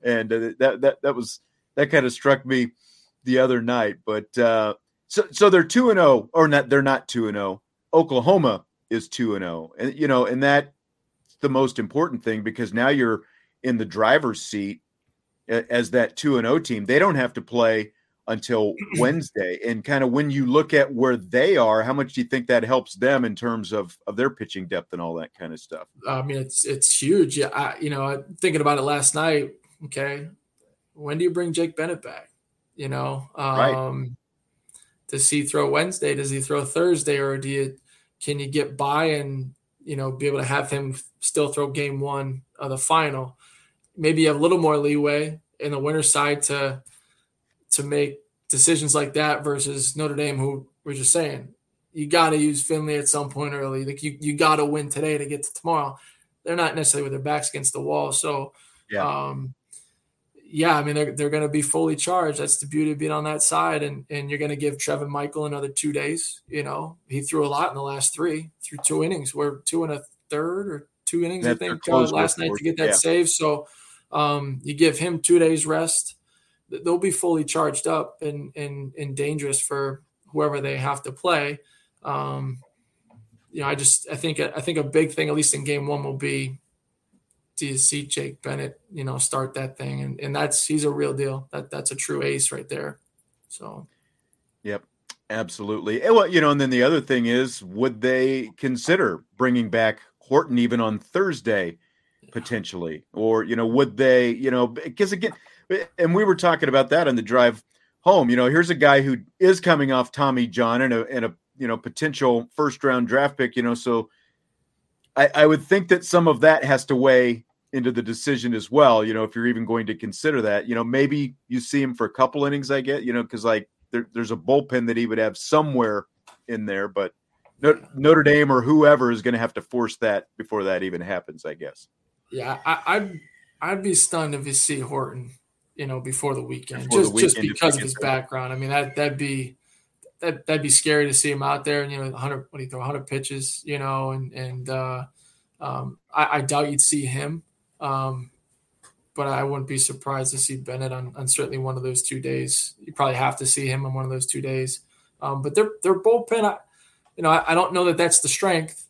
kind of struck me the other night. But so they're 2-0, or not? They're not 2-0. Oklahoma is 2-0, and that's the most important thing, because now you're in the driver's seat as that 2-0 team. They don't have to play until Wednesday. And kind of when you look at where they are, how much do you think that helps them in terms of their pitching depth and all that kind of stuff? I mean, it's huge. Yeah, thinking about it last night. Okay, when do you bring Jake Bennett back? Right. Does he throw Wednesday? Does he throw Thursday? Or can you get by and be able to have him still throw game one of the final? Maybe you have a little more leeway in the winter side to make decisions like that versus Notre Dame, who we're just saying, you got to use Finley at some point early. Like you got to win today to get to tomorrow. They're not necessarily with their backs against the wall. So, I mean, they're going to be fully charged. That's the beauty of being on that side. And you're going to give Trevin Michael another 2 days. He threw a lot in the last through 2 innings. We're 2 1/3 or 2 innings, I think, last night to get that save. So you give him 2 days rest. They'll be fully charged up and dangerous for whoever they have to play. I think a big thing, at least in game one, will be, do you see Jake Bennett, start that thing? And he's a real deal. That's a true ace right there. So. Yep, absolutely. And then the other thing is, would they consider bringing back Horton even on Thursday potentially? Or, would they, because again, and we were talking about that on the drive home. Here's a guy who is coming off Tommy John and a potential first round draft pick. So I would think that some of that has to weigh into the decision as well. If you're even going to consider that, maybe you see him for a couple innings. I get, because there's a bullpen that he would have somewhere in there, but Notre Dame or whoever is going to have to force that before that even happens, I guess. Yeah, I'd be stunned if you see Horton, before the weekend, just because of his background. I mean, that'd be scary to see him out there. And 100 pitches, I doubt you'd see him, but I wouldn't be surprised to see Bennett on certainly one of those 2 days. You probably have to see him on one of those 2 days. But their bullpen, I don't know that that's the strength,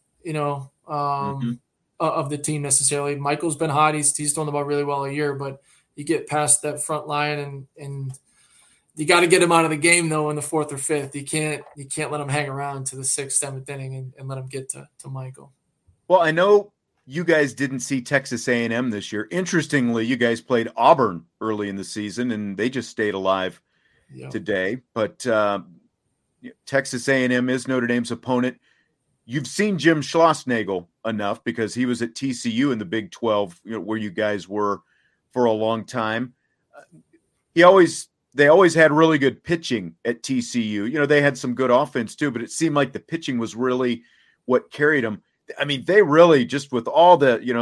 of the team necessarily. Michael's been hot. He's thrown the ball really well a year, but you get past that front line and you got to get him out of the game though in the 4th or 5th. You can't let him hang around to the 6th, 7th inning and let him get to Michael. Well, I know you guys didn't see Texas A&M this year. Interestingly, you guys played Auburn early in the season and they just stayed alive today. But Texas A&M is Notre Dame's opponent. You've seen Jim Schlossnagle enough because he was at TCU in the Big 12, where you guys were for a long time. They always had really good pitching at TCU. They had some good offense too, but it seemed like the pitching was really what carried them. I mean, they really just with all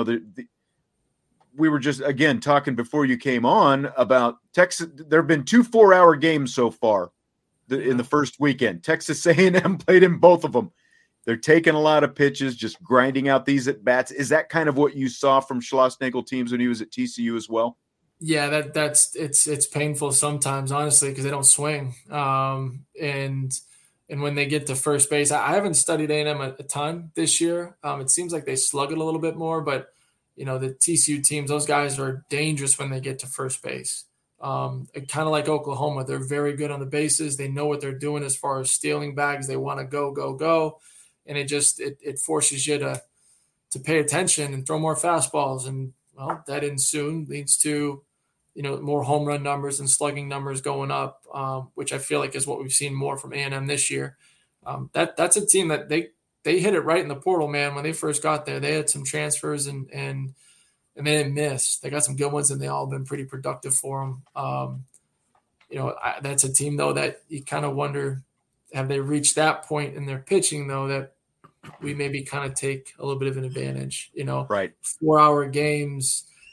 we were just, again, talking before you came on about Texas. There have been 2 4-hour games so far in the first weekend. Texas A&M played in both of them. They're taking a lot of pitches, just grinding out these at-bats. Is that kind of what you saw from Schlossnagle teams when he was at TCU as well? Yeah, it's painful sometimes, honestly, because they don't swing. And when they get to first base, I haven't studied A&M a ton this year. It seems like they slug it a little bit more, but the TCU teams, those guys are dangerous when they get to first base. Kind of like Oklahoma, they're very good on the bases. They know what they're doing as far as stealing bags. They want to go. And it forces you to pay attention and throw more fastballs. And, well, that in soon leads to, more home run numbers and slugging numbers going up, which I feel like is what we've seen more from A&M this year. That's a team that they hit it right in the portal, man. When they first got there, they had some transfers and they didn't miss. They got some good ones, and they all been pretty productive for them. That's a team, though, that you kind of wonder, have they reached that point in their pitching, though, that we maybe kind of take a little bit of an advantage, Right. 4-hour games,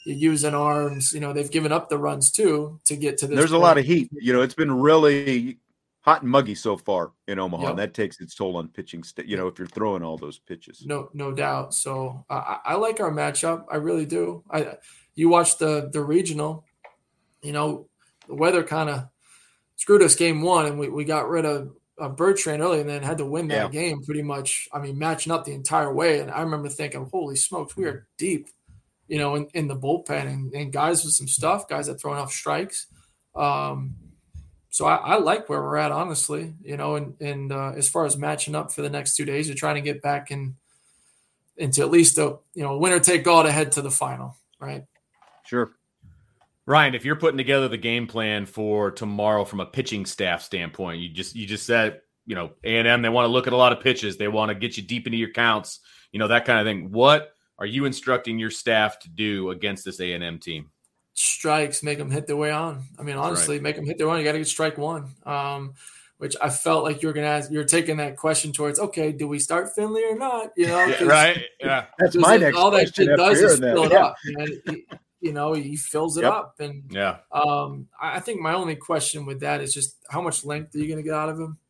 you're using arms. They've given up the runs too to get to this. There's a lot of heat. It's been really hot and muggy so far in Omaha. Yep. And that takes its toll on pitching. If you're throwing all those pitches. No doubt. So I like our matchup. I really do. You watch the regional. The weather kind of screwed us game one, and we got rid of Bertrand early, and then had to win that game pretty much. I mean, matching up the entire way. And I remember thinking, "Holy smokes, we are deep." In the bullpen and guys with some stuff, guys that throw enough strikes. So I like where we're at, honestly, and as far as matching up for the next 2 days, we're trying to get back into at least a, winner take all to head to the final. Right. Sure. Ryan, if you're putting together the game plan for tomorrow from a pitching staff standpoint, you just said, A&M, they want to look at a lot of pitches. They want to get you deep into your counts, that kind of thing. What are you instructing your staff to do against this A&M team? Strikes, make them hit their way on. I mean, honestly, make them hit their way on. You got to get strike one, which I felt like you were going to ask. You're taking that question towards, okay, do we start Finley or not? Right. Yeah. That's my next all that question. All that shit does is fill it up. He fills it up. And I think my only question with that is just how much length are you going to get out of him?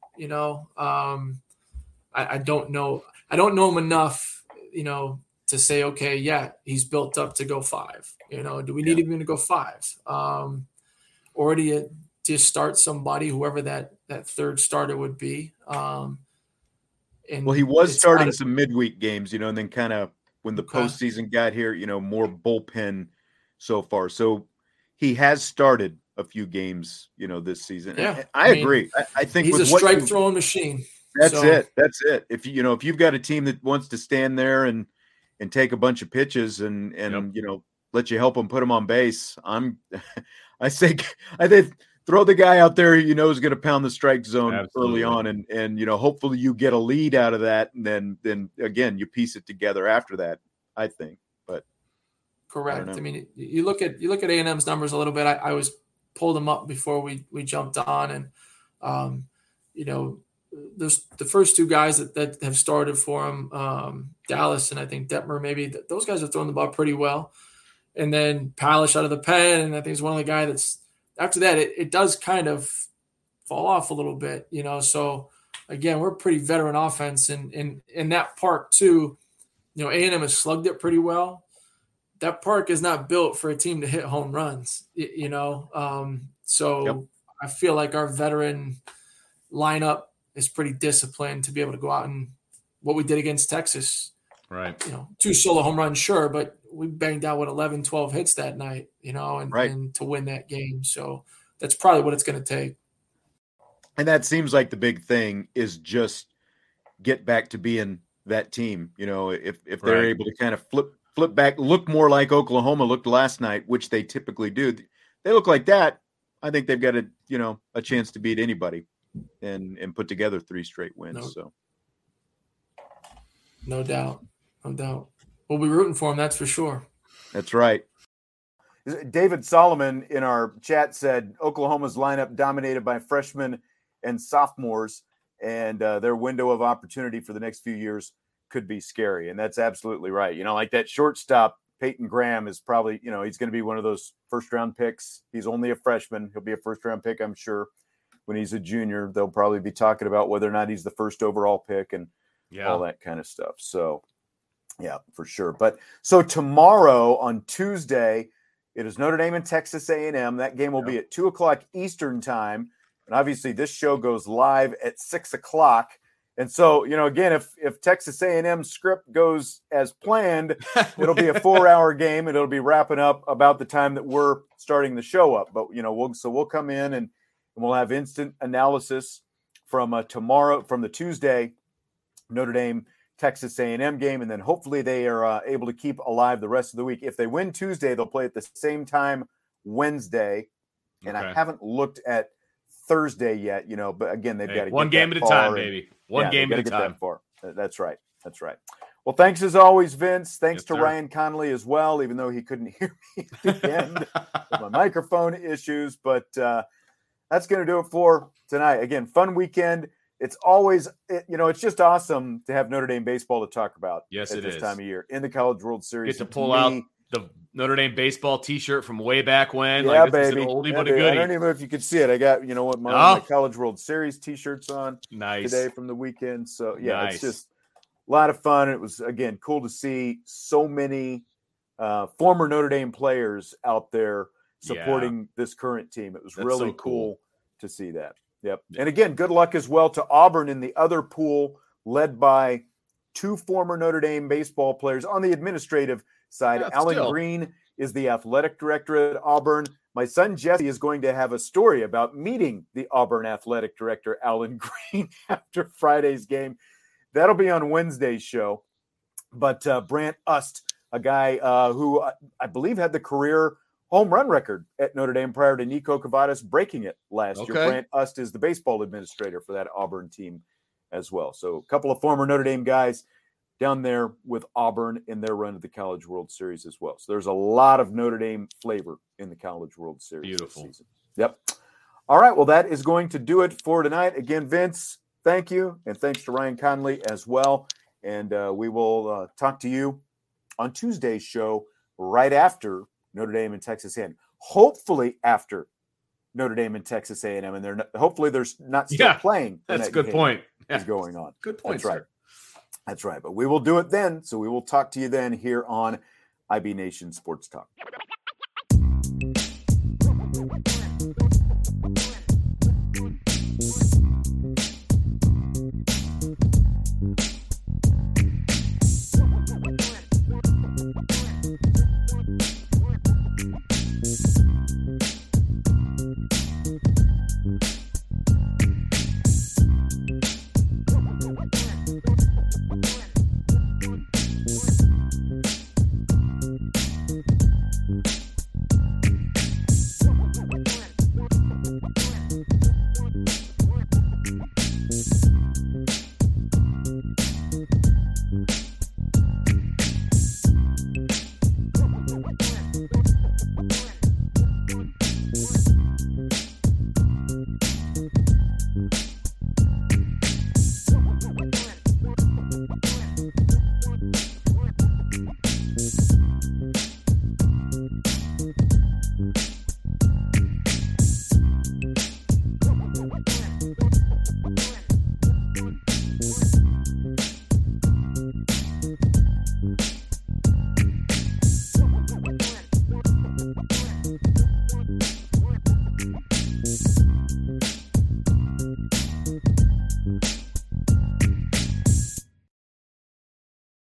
I don't know. I don't know him enough, to say, okay, yeah, he's built up to go 5. Do we need him to go 5? Or do you just start somebody, whoever that third starter would be? And he was starting some midweek games, and then kind of when the postseason got here, more bullpen so far. So he has started a few games, this season. Yeah, I agree. I think he's with a strike throwing machine. That's it. That's it. If you've got a team that wants to stand there and take a bunch of pitches and let you help them put them on base, I think throw the guy out there who is going to pound the strike zone early on, and hopefully you get a lead out of that, and then again you piece it together after that. I think, but correct. I mean, you look at A&M's numbers a little bit. I was pulled them up before we jumped on, and there's the first 2 guys that have started for him, Dallas and I think Detmer, maybe those guys are throwing the ball pretty well. And then Palish out of the pen, and I think he's one of the guys that's after that, it does kind of fall off a little bit, So again, we're a pretty veteran offense, and in that park too, A&M has slugged it pretty well. That park is not built for a team to hit home runs, So I feel like our veteran lineup is pretty disciplined to be able to go out and what we did against Texas. Right. 2 solo home runs, sure, but we banged out 11, 12 hits that night, and to win that game. So that's probably what it's going to take. And that seems like the big thing is just get back to being that team. If they're able to kind of flip back, look more like Oklahoma looked last night, which they typically do. They look like that. I think they've got a chance to beat anybody and put together 3 straight wins. No doubt. We'll be rooting for him, that's for sure. That's right. David Solomon in our chat said Oklahoma's lineup dominated by freshmen and sophomores, and their window of opportunity for the next few years could be scary. And that's absolutely right. Like that shortstop, Peyton Graham, is probably, he's going to be one of those first-round picks. He's only a freshman. He'll be a first-round pick, I'm sure. When he's a junior, they'll probably be talking about whether or not he's the first overall pick and all that kind of stuff. So, yeah, for sure. But so tomorrow on Tuesday, it is Notre Dame and Texas A&M. That game will be at 2:00 Eastern time. And obviously this show goes live at 6:00. And so, again, if Texas A&M script goes as planned, it'll be a 4-hour game, and it'll be wrapping up about the time that we're starting the show up. But, we'll come in and we'll have instant analysis from tomorrow, from the Tuesday Notre Dame Texas A&M game, and then hopefully they are able to keep alive the rest of the week. If they win Tuesday, they'll play at the same time Wednesday, and I haven't looked at Thursday yet, but again, they've got to one get game at a time, baby. One game at a time. That's right. Well, thanks as always, Vince. Thanks to Ryan Connolly as well, even though he couldn't hear me at the end with my microphone issues. But that's going to do it for tonight. Again, fun weekend. It's always, it's just awesome to have Notre Dame baseball to talk about. Yes, at it this is. time of year in the College World Series. Get to pull out the Notre Dame baseball T-shirt from way back when. Yeah, like, this baby. is an oldie Yeah, but a baby. I goodie. don't even know if you could see it. I got, my College World Series T-shirts on Nice. today from the weekend. So, yeah, Nice. It's just a lot of fun. It was, again, cool to see so many former Notre Dame players out there supporting this current team. It was That's really so cool to see that. Yep. And again, good luck as well to Auburn in the other pool, led by 2 former Notre Dame baseball players on the administrative side. Yeah, Alan still. Green is the athletic director at Auburn. My son Jesse is going to have a story about meeting the Auburn athletic director, Alan Green, after Friday's game. That'll be on Wednesday's show. But Brant Ust, a guy who I believe had the career home run record at Notre Dame prior to Nico Cavadas breaking it last year. Brant Ust is the baseball administrator for that Auburn team as well. So a couple of former Notre Dame guys down there with Auburn in their run to the College World Series as well. So there's a lot of Notre Dame flavor in the College World Series this season. Yep. All right. Well, that is going to do it for tonight. Again, Vince, thank you. And thanks to Ryan Conley as well. And we will talk to you on Tuesday's show right after Notre Dame and Texas A&M. Hopefully after Notre Dame and Texas A&M. And hopefully they're not still playing. That's a good point. Is going on. Good point. That's right. That's right. But we will do it then. So we will talk to you then here on IB Nation Sports Talk.